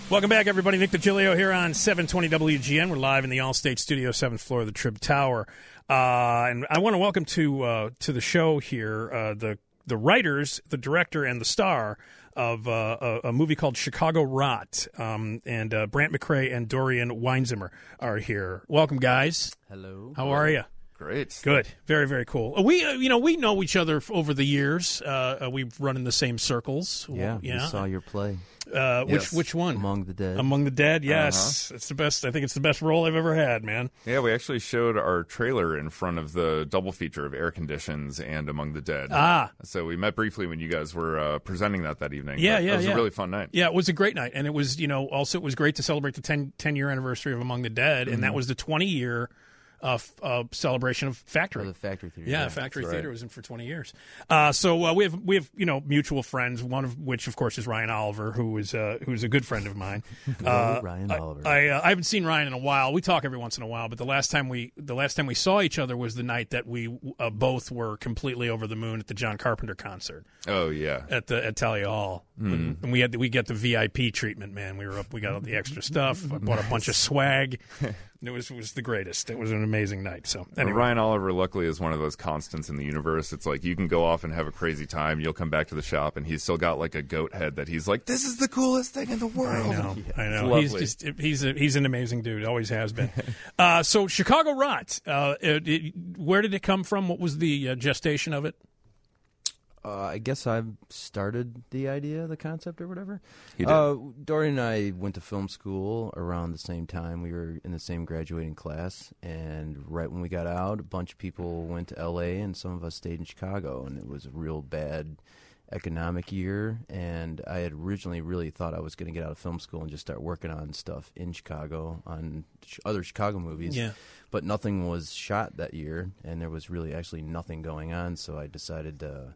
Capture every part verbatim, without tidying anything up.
Welcome back, everybody. Nick DiGilio here on seven twenty W G N. We're live in the Allstate Studio, seventh floor of the Trib Tower. Uh, and I want to welcome to uh, to the show here uh, the the writers, the director, and the star of uh, a, a movie called Chicago Rot. Um, and uh, Brant McCrae and Dorian Weinzimmer are here. Welcome, guys. Hello. How are you? Great. Good. Very, very cool. Uh, We, uh, you know, we know each other f- over the years. Uh, uh, we've run in the same circles. Yeah, Well, yeah. we saw your play, Uh, which Yes. which one? Among the Dead. Among the Dead, yes. It's the best. I think it's the best role I've ever had, man. Yeah, we actually showed our trailer in front of the double feature of Air Conditions and Among the Dead. Ah. So we met briefly when you guys were uh, presenting that that evening. Yeah, But yeah, It was yeah. a really fun night. Yeah, it was a great night. And it was, you know, also it was great to celebrate the ten, ten-year anniversary of Among the Dead, and that was the twenty-year uh, f- uh, celebration of Factory. Or the Factory Theater. Yeah, Factory that's Theater right. was in for twenty years. Uh, so uh, we have we have you know mutual friends. One of which, of course, is Ryan Oliver, who is uh, who's a good friend of mine. Hello, Ryan I, Oliver. I, uh, I haven't seen Ryan in a while. We talk every once in a while, but the last time we the last time we saw each other was the night that we uh, both were completely over the moon at the John Carpenter concert Oh, yeah. at the at Talia Hall, Mm-hmm. and we had the, we get the V I P treatment. Man, we were up. We got all the extra stuff. I bought a bunch of swag. It was it was the greatest. It was an amazing night. So Well, anyway. Ryan Oliver, luckily, is one of those constants in the universe. It's like you can go off and have a crazy time. You'll come back to the shop, and he's still got like a goat head that he's like, this is the coolest thing in the world. I know, I It's know. He's lovely. just he's a, he's an amazing dude. Always has been. uh, so Chicago Rot. Uh, it, it, where did it come from? What was the uh, gestation of it? Uh, I guess I started the idea, the concept, or whatever. He did. Uh, Dorian and I went to film school around the same time. We were in the same graduating class, and right when we got out, a bunch of people went to L A, and some of us stayed in Chicago, and it was a real bad economic year. And I had originally really thought I was going to get out of film school and just start working on stuff in Chicago, on sh- other Chicago movies. Yeah. But nothing was shot that year, and there was really actually nothing going on, so I decided to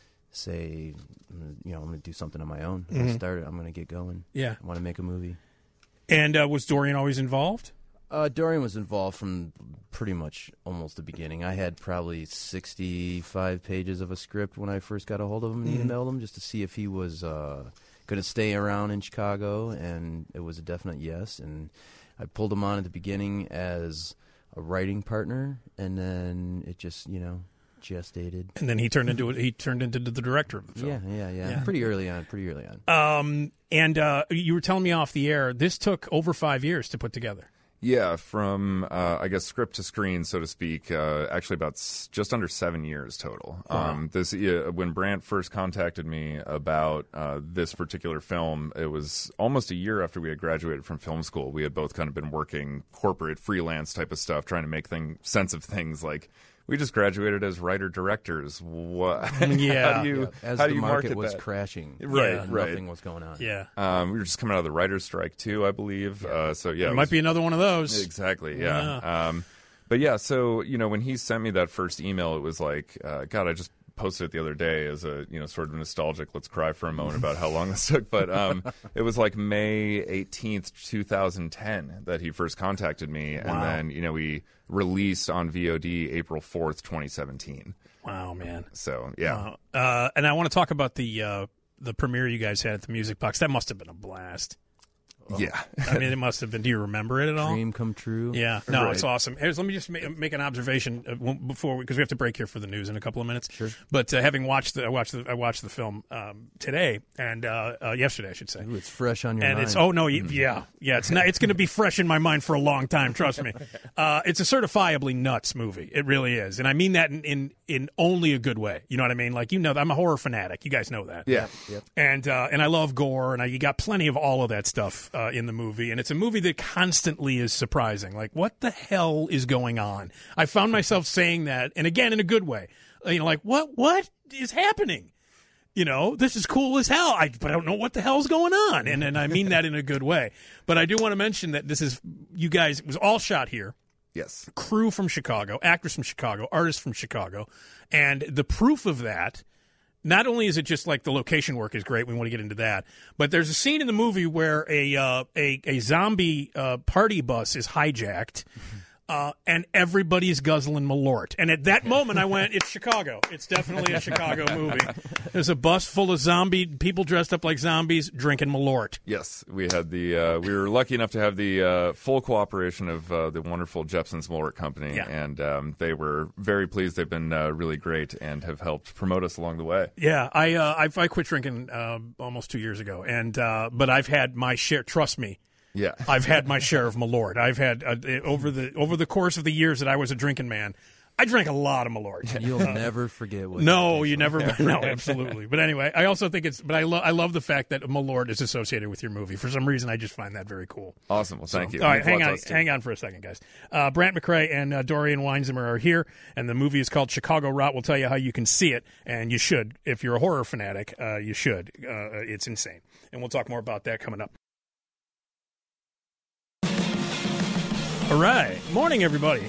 say, you know, I'm going to do something on my own. I'm going to start it. I'm going to get going. Yeah. I want to make a movie. And uh, was Dorian always involved? Uh, Dorian was involved from pretty much almost the beginning. I had probably sixty-five pages of a script when I first got a hold of him and emailed him just to see if he was uh, going to stay around in Chicago, and it was a definite yes. And I pulled him on at the beginning as a writing partner, and then it just, you know, gestated. And then he turned into it. He turned into the director of the film. Yeah, yeah, yeah, Yeah. Pretty early on, pretty early on. Um, and uh, you were telling me off the air, this took over five years to put together. Yeah, from, uh, I guess, script to screen, so to speak, uh, actually about s- just under seven years total. Um, this uh, When Brant first contacted me about uh, this particular film, it was almost a year after we had graduated from film school. We had both kind of been working corporate, freelance type of stuff, trying to make thing, sense of things like, we just graduated as writer-directors. What? Yeah. how do you, As how the do you market market was that? crashing, Right, uh, right. nothing was going on. Yeah. Um, we were just coming out of the writer's strike, too, I believe. Uh, so, yeah. It it might was- be another one of those. Exactly, yeah. Um, but yeah, so, you know, when he sent me that first email, it was like, uh, God, I just posted it the other day as a, you know, sort of nostalgic, let's cry for a moment about how long this took. But um, it was like May eighteenth, twenty ten that he first contacted me. And Wow. then, you know, we released on V O D April fourth, twenty seventeen. Wow, man. So, yeah. Wow. Uh, and I want to talk about the uh, the premiere you guys had at the Music Box. That must have been a blast. Yeah. I mean, it must have been. Do you remember it at all? Dream come true. Yeah, no, Right. it's awesome. Here's, let me just make, make an observation uh, one- before because we, we have to break here for the news in a couple of minutes. Sure. But uh, having watched the, I watched the, I watched the film um, today and uh, uh, yesterday, I should say. Ooh, it's fresh on your And mind. it's oh no y- yeah yeah it's not it's going to be fresh in my mind for a long time, trust me. Uh, it's a certifiably nuts movie, it really is, and I mean that in, in in only a good way. You know what I mean? Like, you know, I'm a horror fanatic. You guys know that. Yeah. Yep. And uh, and I love gore, and I, you got plenty of all of that stuff uh, in the movie. And it's a movie that constantly is surprising. Like, what the hell is going on? I found myself saying that, and again in a good way. You know, like what what is happening? You know, this is cool as hell. I but I don't know what the hell's going on, and and I mean that in a good way. But I do want to mention that this is you guys. It was all shot here. Yes. Crew from Chicago, actors from Chicago, artists from Chicago, and the proof of that. Not only is it just like the location work is great, we want to get into that, but there's a scene in the movie where a uh, a, a zombie uh, party bus is hijacked, Uh, and everybody's guzzling Malort. And at that moment, I went, it's Chicago. It's definitely a Chicago movie. There's a bus full of zombie people dressed up like zombies drinking Malort. Yes, we had the. Uh, we were lucky enough to have the uh, full cooperation of uh, the wonderful Jepson's Malort Company, Yeah. and um, they were very pleased. They've been uh, really great and have helped promote us along the way. Yeah, I uh, I, I quit drinking uh, almost two years ago, and uh, but I've had my share. Trust me. Yeah, I've had my share of Malort. I've had uh, over the over the course of the years that I was a drinking man, I drank a lot of Malort. You'll uh, never forget what. No, you never. No, absolutely. But anyway, I also think it's. But I love. I love the fact that Malort is associated with your movie. For some reason, I just find that very cool. Awesome. Well, thank So, you. All right, Means a hang lot to on, us, too. hang on for a second, guys. Uh, Brant McRae and uh, Dorian Weinzimmer are here, and the movie is called Chicago Rot. We'll tell you how you can see it, and you should. If you're a horror fanatic, uh, you should. Uh, it's insane, and we'll talk more about that coming up. All right. Morning, everybody.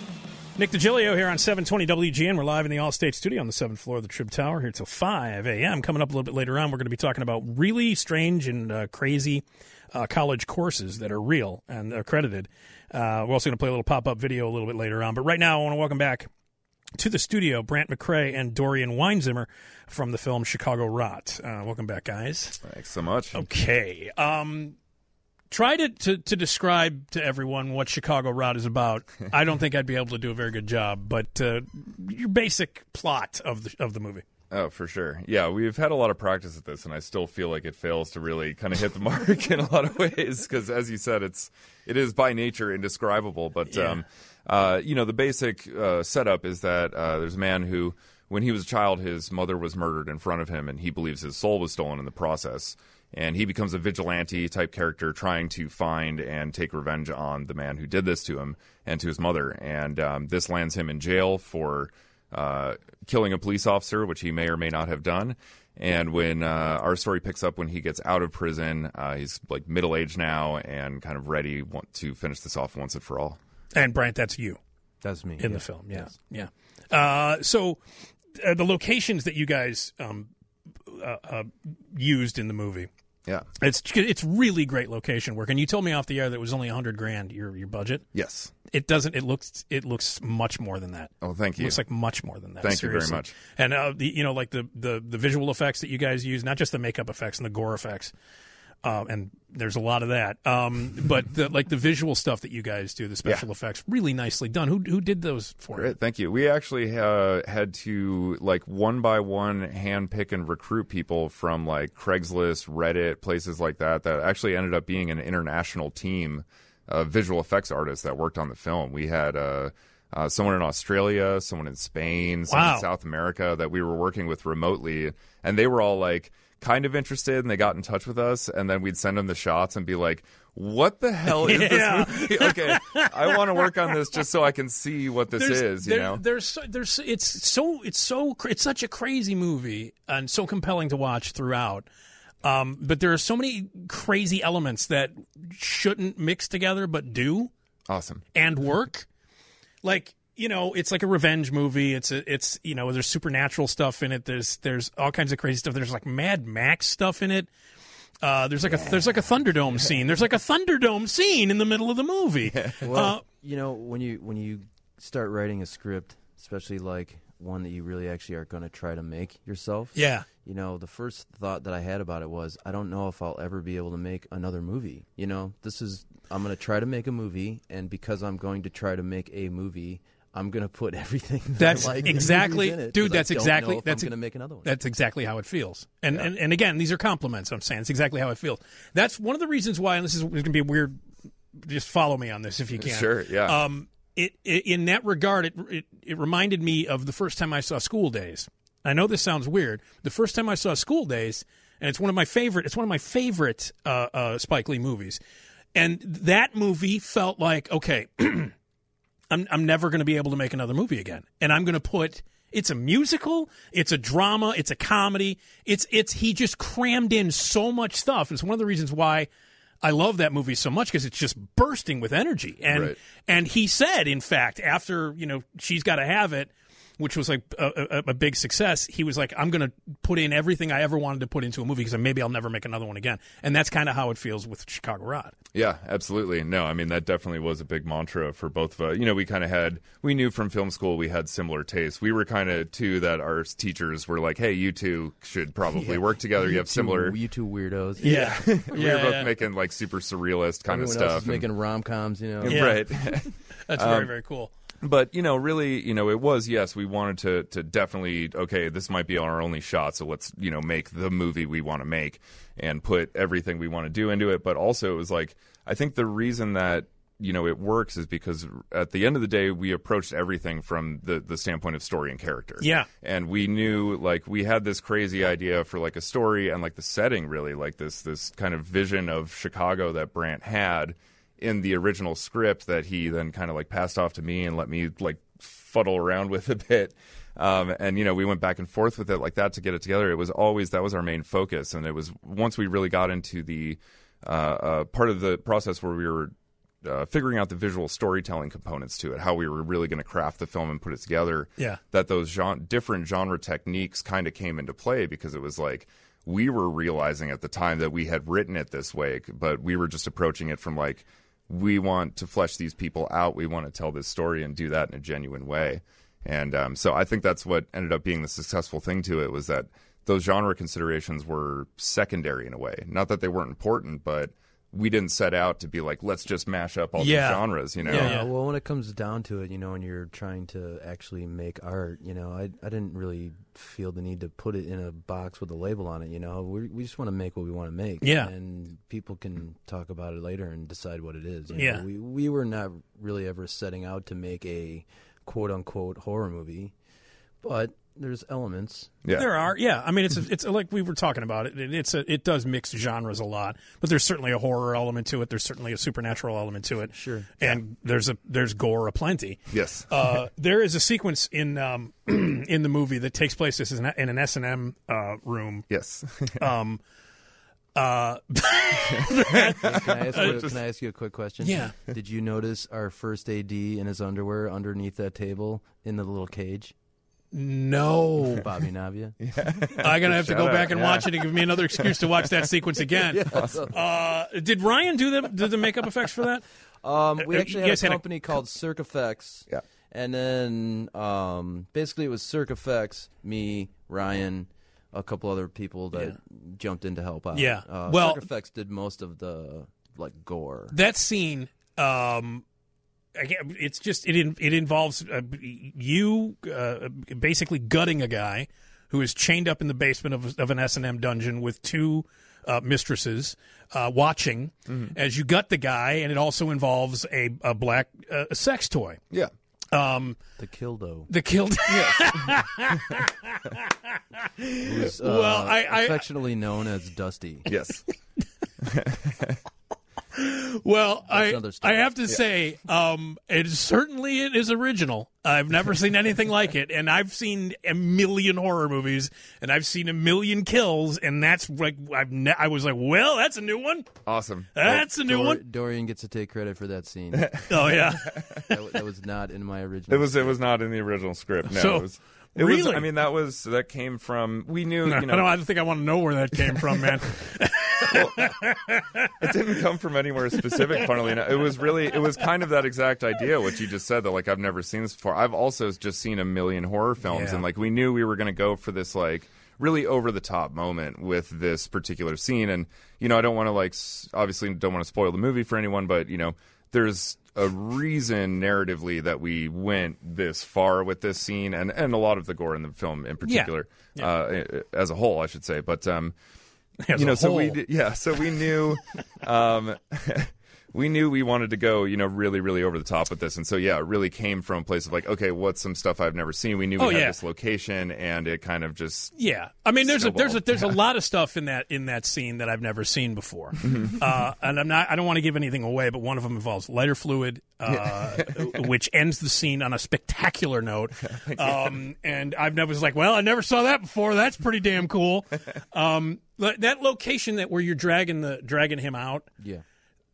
Nick DiGilio here on seven twenty W G N. We're live in the All-State Studio on the seventh floor of the Trib Tower here till five a.m. Coming up a little bit later on, we're going to be talking about really strange and uh, crazy uh, college courses that are real and accredited. Uh, we're also going to play a little pop-up video a little bit later on. But right now, I want to welcome back to the studio Brant McRae and Dorian Weinzimmer from the film Chicago Rot. Uh, welcome back, guys. Thanks so much. Okay. Um... Try to, to, to describe to everyone what Chicago Rot is about. I don't think I'd be able to do a very good job, but uh, your basic plot of the of the movie. Oh, for sure. Yeah, we've had a lot of practice at this, and I still feel like it fails to really kind of hit the mark in a lot of ways because, as you said, it's it is by nature indescribable. But Yeah. um, uh, you know, the basic uh, setup is that uh, there's a man who, when he was a child, his mother was murdered in front of him, and he believes his soul was stolen in the process. And he becomes a vigilante-type character trying to find and take revenge on the man who did this to him and to his mother. And um, this lands him in jail for uh, killing a police officer, which he may or may not have done. And when uh, our story picks up when he gets out of prison, uh, he's like middle-aged now and kind of ready want to finish this off once and for all. And Brant, that's you That's me in yeah. the film. Yeah, Yes. yeah. Uh, so uh, the locations that you guys um, uh, uh, used in the movie. Yeah. It's it's really great location work, and you told me off the air that it was only a hundred grand your your budget. Yes. It doesn't. It looks it looks much more than that. Oh, thank It you. looks like much more than that. Thank you very seriously. much. And uh, the you know like the, the the visual effects that you guys use, not just the makeup effects and the gore effects, uh, and there's a lot of that. Um, but the, like the visual stuff that you guys do, the special Yeah. effects, really nicely done. Who who did those for you? Great, thank you. We actually uh, had to like one by one hand pick and recruit people from like Craigslist, Reddit, places like that. That actually ended up being an international team of visual effects artists that worked on the film. We had uh, uh, someone in Australia, someone in Spain, someone Wow. in South America that we were working with remotely, and they were all like kind of interested, and they got in touch with us, and then we'd send them the shots and be like, what the hell is Yeah. this movie? Okay, I want to work on this just so I can see what this There's- is, you there- know? there's so- there's it's so it's so cra- it's such a crazy movie and so compelling to watch throughout. Um, but there are so many crazy elements that shouldn't mix together but do Awesome. and work. Like, you know, it's like a revenge movie. It's a, it's you know, there's supernatural stuff in it. There's there's all kinds of crazy stuff. There's like Mad Max stuff in it. Uh, there's like a there's like a Thunderdome scene. There's like a Thunderdome scene in the middle of the movie. Well, Uh, you know, when you when you start writing a script, especially like one that you really actually are going to try to make yourself, yeah. you know, the first thought that I had about it was, I don't know if I'll ever be able to make another movie. You know, this is, I'm going to try to make a movie, and because I'm going to try to make a movie, I'm going to put everything that That's I like in the exactly, movies in it, dude. 'cause I That's don't exactly know if that's I'm going to make another one. That's exactly how it feels. And, Yeah. and and again, these are compliments. I'm saying it's exactly how it feels. That's one of the reasons why. And this is going to be a weird. Just follow me on this if you can. Sure, yeah. Um, it, it in that regard, it, it it reminded me of the first time I saw School Days. I know this sounds weird. The first time I saw School Days, and it's one of my favorite. It's one of my favorite uh, uh, Spike Lee movies. And that movie felt like, okay, I'm I'm never going to be able to make another movie again, and I'm going to put. It's a musical, it's a drama, it's a comedy. It's it's he just crammed in so much stuff. It's one of the reasons why I love that movie so much, because it's just bursting with energy. And Right. and he said, in fact, after, you know, She's Gotta Have It, which was like a, a, a big success, he was like, I'm going to put in everything I ever wanted to put into a movie because maybe I'll never make another one again. And that's kind of how it feels with Chicago Rod. Yeah, absolutely. No, I mean, that definitely was a big mantra for both of us. You know, we kind of had, we knew from film school we had similar tastes. We were kind of two that our teachers were like, hey, you two should probably Yeah. work together. You, You have two- similar. You two weirdos. Yeah. we yeah, were both yeah. making like super surrealist kind Everyone of else stuff. is making rom-coms, you know. Yeah. Right. That's very, very cool. But, you know, really, you know, it was, yes, we wanted to to definitely, okay, this might be our only shot, so let's, you know, make the movie we want to make and put everything we want to do into it. But also it was like, I think the reason that, you know, it works is because at the end of the day, we approached everything from the, the standpoint of story and character. Yeah. And we knew, like, we had this crazy idea for, like, a story and, like, the setting, really, like this this kind of vision of Chicago that Brandt had in the original script that he then kind of like passed off to me and let me like fuddle around with a bit. Um, and, you know, we went back and forth with it like that to get it together. It was always, that was our main focus. And it was once we really got into the uh, uh, part of the process where we were uh, figuring out the visual storytelling components to it, how we were really going to craft the film and put it together, Yeah. that those gen- different genre techniques kind of came into play because it was like, we were realizing at the time that we had written it this way, but we were just approaching it from like, we want to flesh these people out. We want to tell this story and do that in a genuine way. And um, so I think that's what ended up being the successful thing to it was that those genre considerations were secondary in a way. Not that they weren't important, but we didn't set out to be like, let's just mash up all Yeah. these genres, you know? Yeah, Uh, yeah. well, when it comes down to it, you know, when you're trying to actually make art, you know, I I didn't really feel the need to put it in a box with a label on it. You know, we we just want to make what we want to make. Yeah. and people can talk about it later and decide what it is. you know. Yeah. we we were not really ever setting out to make a quote unquote horror movie, but there's elements. Yeah. There are, yeah. I mean, it's a, it's a, like we were talking about it. it it's a, it does mix genres a lot, but there's certainly a horror element to it. There's certainly a supernatural element to it. Sure. And there's a there's gore aplenty. Yes. Uh, there is a sequence in um, in the movie that takes place. This is in, in an S and M uh, room. yes. Um, uh, Can I ask you, Just- can I ask you a quick question? Yeah. Did you notice our first A D in his underwear underneath that table in the little cage? no, Bobby Navia. I'm gonna have to go Shout back out, and yeah. watch it and give me another excuse to watch that sequence again. Uh, did Ryan do the did the makeup effects for that? Um, we Uh, actually you had guys a had a- company called Cirque Effects. Yeah. And then um, basically it was Cirque Effects, me, Ryan, a couple other people that jumped in to help out. Yeah. Uh, Well- Cirque Effects did most of the like gore. That scene, um, again, it's just it in, it involves uh, you uh, basically gutting a guy who is chained up in the basement of, of an S and M dungeon with two uh, mistresses uh, watching as you gut the guy, and it also involves a, a black uh, sex toy. yeah. Um, The Kildo. the killed. Who's, uh, Well, I- I- affectionately known as Dusty. Yes. Well, I another I story. have to say, um, it is, certainly it is original. I've never seen anything like it, and I've seen a million horror movies, and I've seen a million kills, and that's like I've ne- I was like, well, that's a new one. Awesome. That's a new Dor- one. Dorian gets to take credit for that scene. Oh yeah, that, w- that was not in my original. It was. It was not in the original script. No, So, it was. It was. really? I mean, that was that came from. We knew. You I know, don't. I think I want to know where that came from, man. it didn't come from anywhere specific. Funnily enough, it was really. It was kind of that exact idea. What you just said. That like I've never seen this before. I've also just seen a million horror films, Yeah. and like we knew we were going to go for this like really over the top moment with this particular scene. And you know, I don't want to like s- obviously don't want to spoil the movie for anyone, but you know, there's a reason narratively that we went this far with this scene and, and a lot of the gore in the film in particular, Yeah. Uh, as a whole, I should say. But, um, As you know, a so we, whole. did, yeah, so we knew, um, we knew we wanted to go, you know, really, really over the top with this. And so, yeah, it really came from a place of like, okay, what's some stuff I've never seen? We knew we Oh, had yeah. this location and it kind of just, Yeah, I mean, there's a there's a Snowballed. there's a lot of stuff in that in that scene that I've never seen before, uh, and I'm not I don't want to give anything away, but one of them involves lighter fluid, uh, which ends the scene on a spectacular note, um, and I've never was like, well, I never saw that before. That's pretty damn cool. Um, but that location that where you're dragging the dragging him out, Yeah.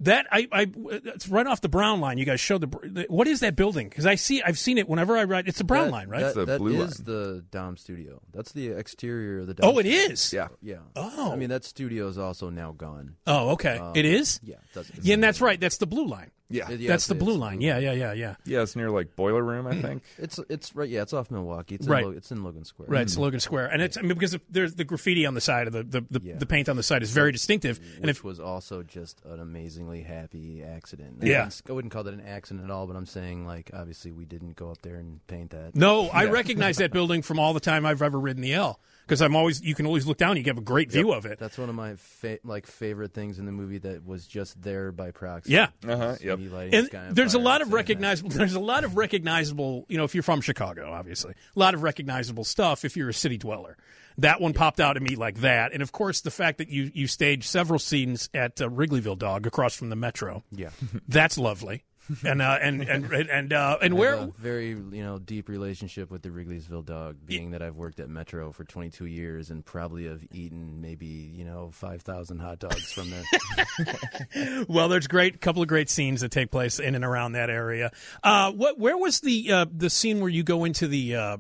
That I, I, it's right off the Brown line. You guys showed the. What is that building? Because I see, I've seen it whenever I ride. It's the Brown that, line, right? That, the that blue is line. the Dom Studio. That's the exterior of the Dom Oh, it Studio. is. Yeah. Yeah. Oh. I mean, that studio is also now gone. Oh, okay. Um, it is. Yeah. It does, Yeah, and that's right. That's the blue line. Yeah. It- yeah, That's it's- the blue it's line. Yeah, yeah, yeah, yeah. Yeah, it's near like Boiler Room, I think. It's it's right. Yeah, it's off Milwaukee. It's Right. In Lo- it's in Logan Square. Right, it's Logan Square, and it's I mean, because there's the graffiti on the side of the the, the, Yeah. the paint on the side is very distinctive, and Which if was also just an amazingly happy accident. Yeah. I wouldn't, I wouldn't call that an accident at all, but I'm saying like obviously we didn't go up there and paint that. no, I recognize that building from all the time I've ever ridden the L because I'm always you can always look down, you have a great view of it. That's one of my fa- like favorite things in the movie that was just there by proxy. Yeah. Uh-huh, yep. Me lighting And the sky on there's a fire lot at of the same time. recognizable. There's a lot of recognizable. You know, if you're from Chicago, obviously, a lot of recognizable stuff. If you're a city dweller, that one popped out at me like that. And of course, the fact that you you staged several scenes at uh, Wrigleyville Dog across from the Metro. Yeah. That's lovely. And uh, and and and and, uh, and I where have a very you know deep relationship with the Wrigleyville Dog, being that I've worked at Metro for twenty-two years and probably have eaten maybe you know five thousand hot dogs from there. well, there's great couple of great scenes that take place in and around that area. Uh, what where was the uh, the scene where you go into the uh,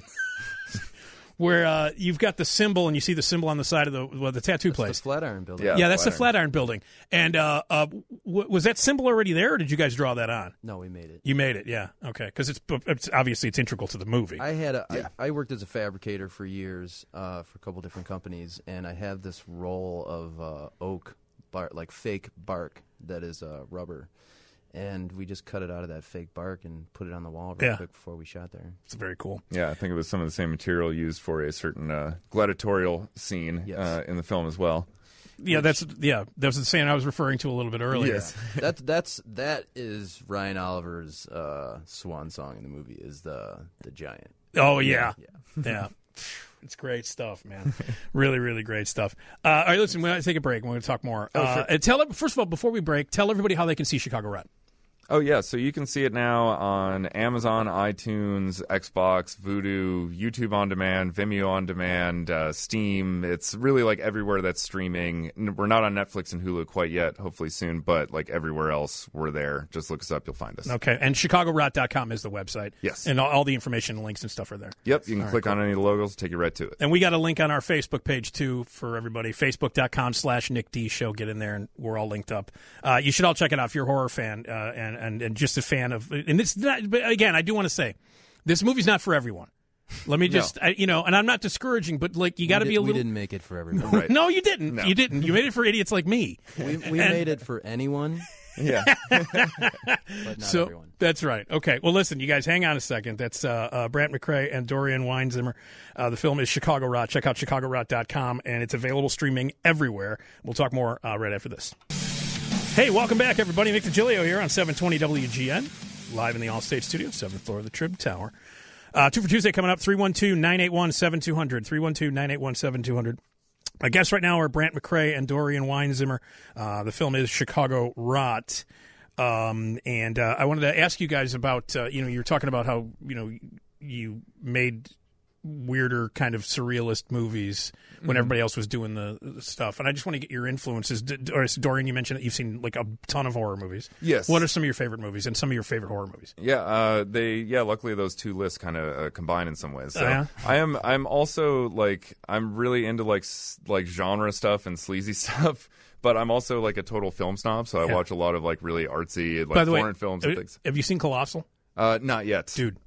where uh, you've got the symbol and you see the symbol on the side of the well, the tattoo It's place? the Flatiron Building. Yeah. Yeah, that's the Flatiron. Flatiron Building. And uh, uh, w- was that symbol already there, or did you guys draw that on? No, we made it. You made it, yeah. Okay, because it's, it's obviously it's integral to the movie. I had a, I, I worked as a fabricator for years uh, for a couple different companies, and I have this roll of uh, oak bark, like fake bark that is uh, rubber, and we just cut it out of that fake bark and put it on the wall real Yeah. quick before we shot there. It's very cool. Yeah, I think it was some of the same material used for a certain uh, gladiatorial scene Yes. uh, in the film as well. Yeah, that's yeah. That was the scene I was referring to a little bit earlier. Yes. That's that's that is Ryan Oliver's uh, swan song in the movie is the the giant. Oh yeah, Yeah. yeah. It's great stuff, man. really, really great stuff. Uh, all right, listen, we're going to take a break. We're going to talk more. Oh, uh, sure. and tell first of all, before we break, tell everybody how they can see Chicago Rut. Oh, yeah, so you can see it now on Amazon, iTunes, Xbox, Vudu, YouTube On Demand, Vimeo On Demand, uh, Steam. It's really like everywhere that's streaming. N- We're not on Netflix and Hulu quite yet, hopefully soon, but like everywhere else, we're there. Just look us up, you'll find us. Okay, and chicago rot dot com is the website. Yes. And all, all the information and links and stuff are there. Yep, you can click on any of the logos, take you right to it. And we got a link on our Facebook page, too, for everybody. Facebook.com slash Nick D Show. Get in there, and we're all linked up. Uh, you should all check it out if you're a horror fan uh, and, and, and just a fan of... And it's not, but again, I do want to say, this movie's not for everyone. Let me just... I, you know, and I'm not discourage,ing, but, like, you got to We be did- a little... We didn't make it for everyone. Right. No, you didn't. No. You didn't. You made it for idiots like me. We, we And- made it for anyone, Yeah. but not so everyone. that's right. Okay. Well, listen, you guys, hang on a second. That's uh, uh, Brant McCrae and Dorian Weinzimmer. Uh, the film is Chicago Rot. Check out chicago rot dot com, and it's available streaming everywhere. We'll talk more uh, right after this. Hey, welcome back, everybody. Nick DiGilio here on seven twenty W G N, live in the Allstate Studio, seventh floor of the Trib Tower. Uh, two for Tuesday coming up, three one two, nine eight one, seven two zero zero, three one two, nine eight one, seven two zero zero. My guests right now are Brant McCrae and Dorian Weinzimmer. Uh, the film is Chicago Rot. Um, and uh, I wanted to ask you guys about, uh, you know, you were talking about how, you know, you made weirder kind of surrealist movies when Mm-hmm. everybody else was doing the, the stuff. And I just want to get your influences. D- D- or Dorian, you mentioned that you've seen like a ton of horror movies. Yes. What are some of your favorite movies and some of your favorite horror movies? Yeah, uh, they yeah. Luckily, those two lists kind of uh, combine in some ways. So Oh, yeah? I am I'm also like I'm really into like s- like genre stuff and sleazy stuff. But I'm also like a total film snob, so I Yeah. watch a lot of like really artsy like By the way, foreign films and have- things. have you seen Colossal? Uh, not yet, Dude,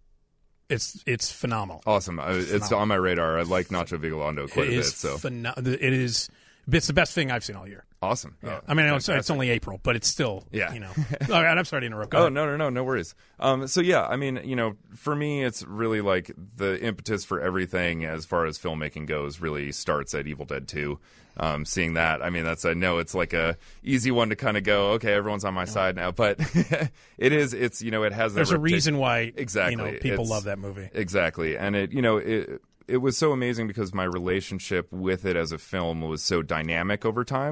it's it's phenomenal. Awesome. I, it's on my radar. I like Nacho Vigalondo quite It a bit. is So pheno- It is. It's the best thing I've seen all year. awesome. Yeah. Oh, I mean, I know it's, it's fantastic. only April, but it's still, Yeah. you know. All right, I'm sorry to interrupt. Go Oh ahead. no no no no worries. Um, so yeah, I mean, you know, for me, it's really like the impetus for everything as far as filmmaking goes really starts at Evil Dead two. Um, seeing that, I mean, that's I know it's like a easy one to kind of go, okay, everyone's on my side now, but it is. It's you know, it has. That There's a reputation- reason why Exactly. you know, people It's- love that movie. Exactly, and it you know it. It was so amazing because my relationship with it as a film was so dynamic over time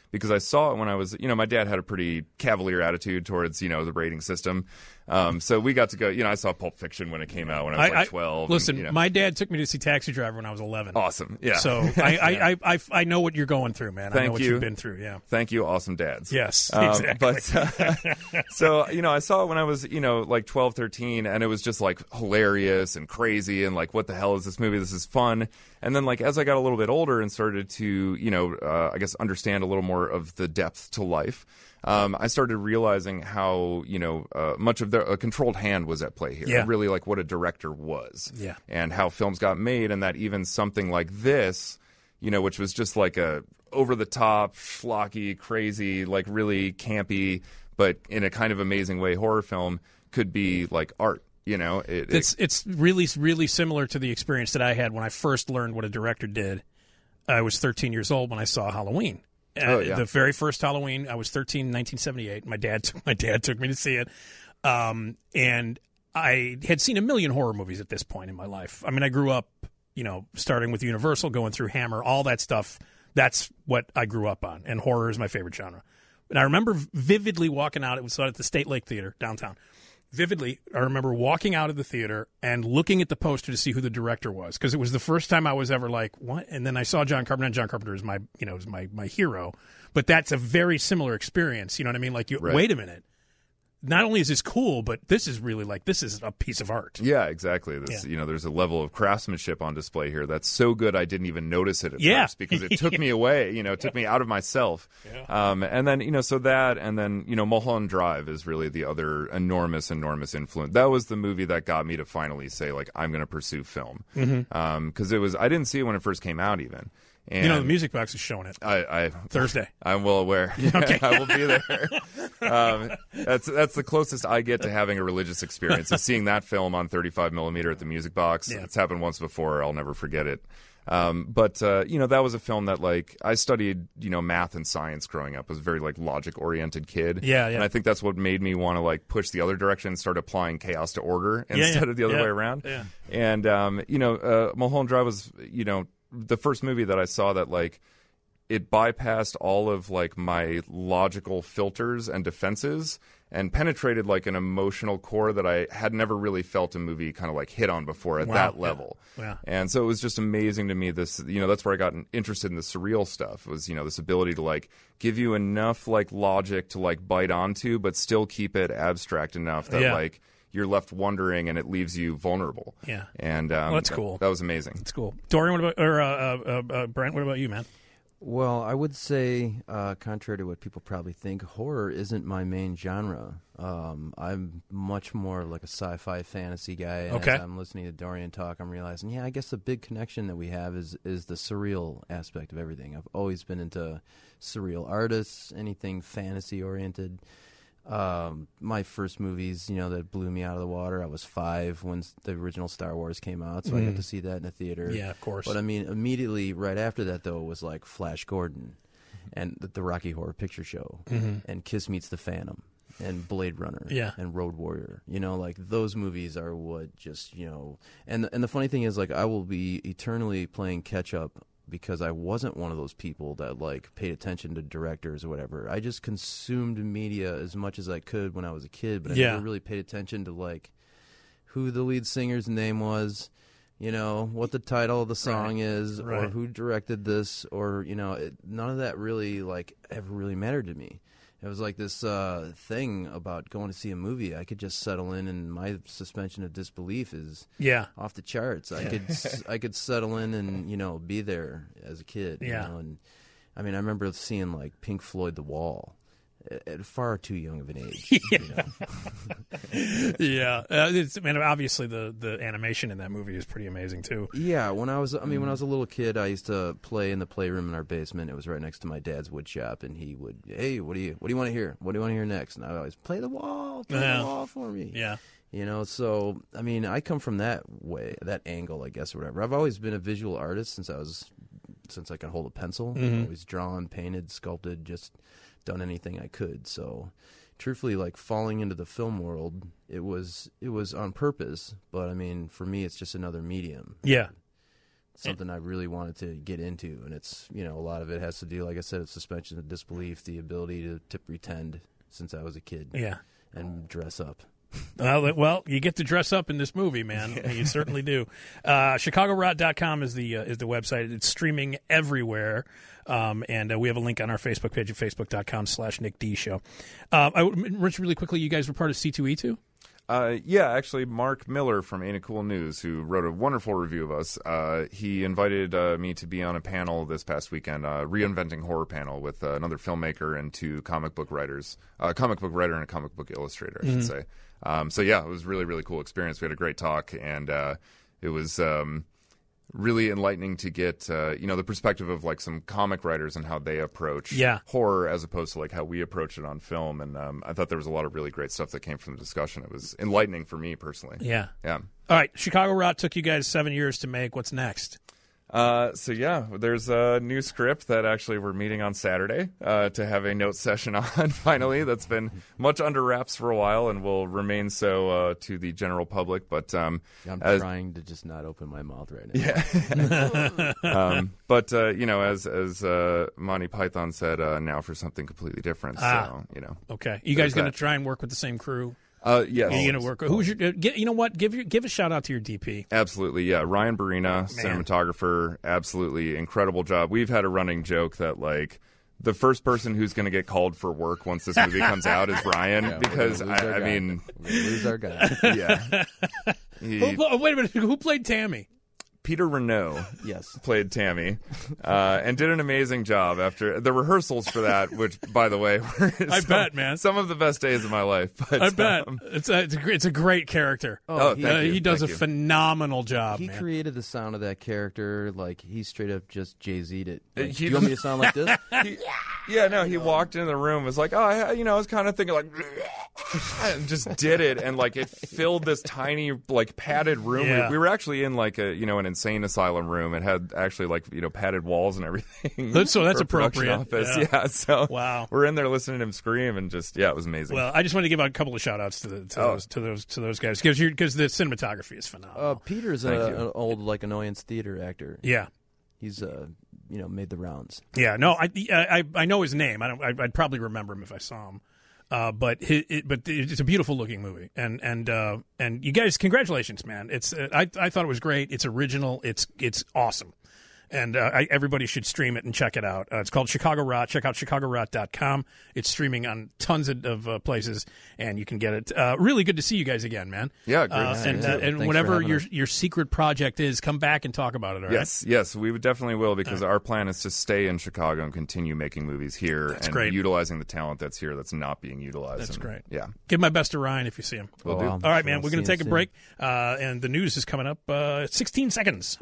because I saw it when I was, you know, my dad had a pretty cavalier attitude towards, you know, the rating system. Um, so we got to go, you know, I saw Pulp Fiction when it came out when I was I, like I, twelve. Listen, and, you know. my dad took me to see Taxi Driver when I was eleven. Awesome. Yeah. So I, I, I, I, I know what you're going through, man. Thank I know what you. you've been through, yeah. Thank you, awesome dads. Yes, Um, exactly. But uh, so, you know, I saw it when I was, you know, like twelve, thirteen, and it was just like hilarious and crazy and like, what the hell is this movie? This is fun. And then, like, as I got a little bit older and started to, you know, uh, I guess understand a little more of the depth to life, um, I started realizing how, you know, uh, much of the a controlled hand was at play here. Yeah. Really, like, what a director was. Yeah. And how films got made, and that even something like this, you know, which was just like a over-the-top, schlocky, crazy, like really campy, but in a kind of amazing way horror film, could be like art. You know, it, It's it's really really similar to the experience that I had when I first learned what a director did. I was thirteen years old when I saw Halloween. Uh, Oh, yeah. The very first Halloween, I was thirteen in nineteen seventy-eight. My dad took, my dad took me to see it, um, and I had seen a million horror movies at this point in my life. I mean, I grew up, you know, starting with Universal, going through Hammer, all that stuff. That's what I grew up on, and horror is my favorite genre. And I remember vividly walking out. It was at the State Lake Theater downtown. Vividly, I remember walking out of the theater and looking at the poster to see who the director was, because it was the first time I was ever like, what? And then I saw John Carpenter, and John Carpenter is my, you know, is my, my hero. But that's a very similar experience. You know what I mean? Like, you, Right. wait a minute. Not only is this cool, but this is really like, this is a piece of art. Yeah, exactly. This, Yeah. you know, there's a level of craftsmanship on display here that's so good I didn't even notice it at Yeah. first, because it took me away. You know, it took me out of myself. Yeah. Um, and then, you know, so that, and then, you know, Mulholland Drive is really the other enormous, enormous influence. That was the movie that got me to finally say, like, I'm going to pursue film. Mm-hmm. Um, because it was, I didn't see it when it first came out, even. And You know, the Music Box is showing it I, I Thursday. I'm well aware. Okay. I will be there. Um, that's that's the closest I get to having a religious experience, is seeing that film on thirty-five millimeter at the Music Box. Yeah. It's happened once before. I'll never forget it. Um, but uh, you know, that was a film that, like, I studied, you know, math and science growing up. I was a very like logic oriented kid. Yeah, yeah. And I think that's what made me want to like push the other direction and start applying chaos to order Yeah, instead yeah. of the other Yeah. way around. Yeah. And um, you know, uh, Mulholland Drive was, you know, the first movie that I saw that, like, it bypassed all of like my logical filters and defenses and penetrated like an emotional core that I had never really felt a movie kind of like hit on before at Wow. that Yeah. level. Yeah. And so it was just amazing to me. This, you know, that's where I got interested in the surreal stuff, was, you know, this ability to like give you enough like logic to like bite onto, but still keep it abstract enough that Yeah. like you're left wondering and it leaves you vulnerable. Yeah. And um, Well, that's that- cool. That was amazing. It's cool. Dorian, what about, or uh, uh, uh, Brent, what about you, man? Well, I would say, uh, contrary to what people probably think, horror isn't my main genre. Um, I'm much more like a sci-fi fantasy guy. And Okay. As I'm listening to Dorian talk, I'm realizing, yeah, I guess the big connection that we have is is the surreal aspect of everything. I've always been into surreal artists, anything fantasy-oriented. Um, my first movies, you know, that blew me out of the water. I was five when s- the original Star Wars came out, so I got to see that in the theater. Yeah, of course. But I mean, immediately right after that, though, was like Flash Gordon, and the, the Rocky Horror Picture Show, and Kiss Meets the Phantom, and Blade Runner, Yeah. and Road Warrior. You know, like those movies are what just, you know. And the, and the funny thing is, like, I will be eternally playing catch up, because I wasn't one of those people that like paid attention to directors or whatever. I just consumed media as much as I could when I was a kid, but I Yeah. never really paid attention to like who the lead singer's name was, you know, what the title of the song Right. is, or Right. who directed this, or, you know, it, none of that really like ever really mattered to me. It was like this uh, thing about going to see a movie. I could just settle in, and my suspension of disbelief is Yeah. off the charts. I could s- I could settle in and, you know, be there as a kid. Yeah. You know? And I mean, I remember seeing like Pink Floyd The Wall at, at far too young of an age. You know? Yeah. Uh, it's, man, obviously the, the animation in that movie is pretty amazing, too. Yeah, when I was I mean when I was a little kid, I used to play in the playroom in our basement. It was right next to my dad's wood shop, and he would, "Hey, what do you what do you want to hear? What do you want to hear next?" And I would always, "Play The Wall, play Yeah. The Wall for me." Yeah. You know, so I mean, I come from that way, that angle, I guess, or whatever. I've always been a visual artist since I was, since I could hold a pencil. Mhm. Always drawn, painted, sculpted, just done anything I could. So, truthfully, like falling into the film world, it was it was on purpose. But I mean, for me, it's just another medium. Yeah. something I really wanted to get into, and it's, you know, a lot of it has to do, like I said, it's suspension of disbelief, the ability to, to pretend since I was a kid, Yeah. and dress up. Well, well, you get to dress up in this movie, man. You certainly do. Uh, Chicago Rot dot com is the uh, is the website. It's streaming everywhere, um, and uh, we have a link on our Facebook page at facebook dot com slash Nick D Show. Uh, I, Rich, really quickly, you guys were part of C two E two? Uh, yeah, actually, Mark Miller from Ain't It Cool News, who wrote a wonderful review of us, uh, he invited uh, me to be on a panel this past weekend, uh, Reinventing Horror panel, with uh, another filmmaker and two comic book writers, a uh, comic book writer and a comic book illustrator, I should Mm-hmm. say. Um, so, yeah, it was really, really cool experience. We had a great talk, and uh, it was um, really enlightening to get, uh, you know, the perspective of, like, some comic writers and how they approach Yeah. horror as opposed to, like, how we approach it on film. And um, I thought there was a lot of really great stuff that came from the discussion. It was enlightening for me personally. Yeah. Yeah. All right, Chicago Rot took you guys seven years to make. What's next? Uh, so yeah, there's a new script that actually we're meeting on Saturday uh, to have a note session on. Finally, that's been much under wraps for a while and will remain so uh, to the general public. But um, I'm as, trying to just not open my mouth right now. yeah. um, but uh, you know, as as uh, Monty Python said, uh, now for something completely different. Ah. So you know, Okay, you guys There's going to that. try and work with the same crew? uh, yes, Are you going to work? Who's your? Uh, get, you know what? Give your give a shout out to your D P. Absolutely, yeah. Ryan Barina, Oh, man. cinematographer, absolutely incredible job. We've had a running joke that, like, the first person who's going to get called for work once this movie comes out is Ryan, Yeah, we're because gonna lose our I, I guy. mean, We're gonna lose our guy. yeah. He, Who, oh, wait a minute. Who played Tammy? Peter Renault Yes. played Tammy, uh, and did an amazing job after the rehearsals for that, which, by the way, were I some, bet, man. some of the best days of my life. But, I bet um, it's a, it's a gr- it's a great character. Oh, he, thank Uh, you, he does thank a you. phenomenal job, he man. created the sound of that character. Like, he straight up just Jay-Z'd it. Uh, Like, he- do you want me to sound like this? he, yeah, no, he walked into the room, was like, oh, I, you know, I was kind of thinking like, and just did it, and like it filled this tiny like padded room. Yeah. We, we were actually in like a you know an insane asylum room. It had actually like you know padded walls and everything. That's- so that's for a production appropriate. Office. Yeah. Yeah. So Wow. we're in there listening to him scream, and just yeah, it was amazing. Well, I just want to give out a couple of shout outs to the, to Oh. those to those to those guys because because the cinematography is phenomenal. Uh, Peter's a, Thank you. an old, like, annoyance theater actor. yeah. He's, uh, you know, made the rounds. Yeah, no, I, I I know his name. I don't. I, I'd probably remember him if I saw him. Uh, but his, it, but it's a beautiful looking movie, and and uh, and you guys, congratulations, man! It's uh, I I thought it was great. It's original. It's it's awesome, and uh, I, everybody should stream it and check it out. Uh, it's called Chicago Rot. Check out chicago rot dot com. It's streaming on tons of, of uh, places, and you can get it. Uh, really good to see you guys again, man. Yeah, great Uh, to see and you uh, too. and Thanks for whatever having your us. your secret project is, come back and talk about it. All right? Yes, yes, we would definitely will because our plan is to stay in Chicago and continue making movies here and great. utilizing the talent that's here that's not being utilized. That's and, great. Yeah, Give my best to Ryan if you see him. will Oh, do. wow. All right, man. We'll We're going to see you take a soon. break, uh, and the news is coming up. Uh, sixteen seconds.